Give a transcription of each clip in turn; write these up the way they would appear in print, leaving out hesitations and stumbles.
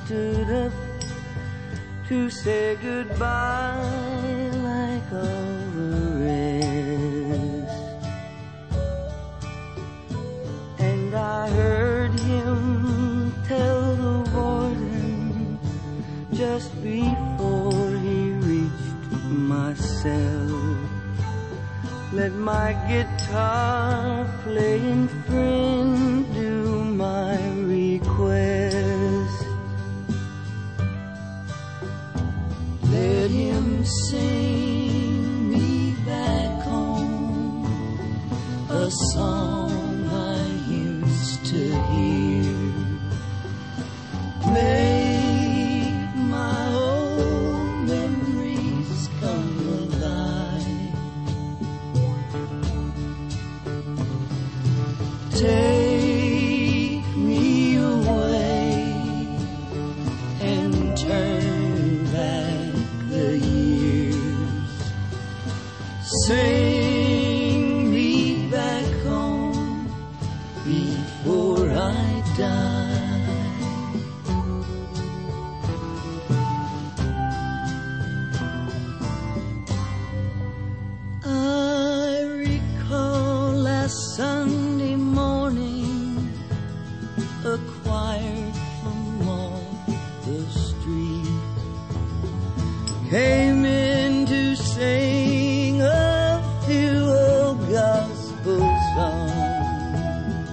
stood up to say goodbye like all the rest. And I heard him tell the warden just before he reached my cell, let my guitar playing friend do my request. Let him sing me back home a song I used to hear. Make my old memories come alive. Take me away and turn back the years. Sing me back home before I die. I recall last Sunday morning, a choir from off the street came in to sing a few old gospel songs,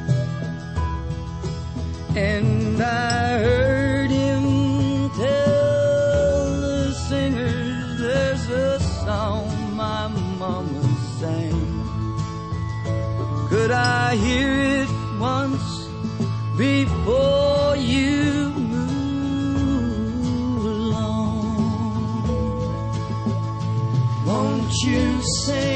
and I heard him tell the singers there's a song my mama sang. Could I hear it once before you move along? Won't you sing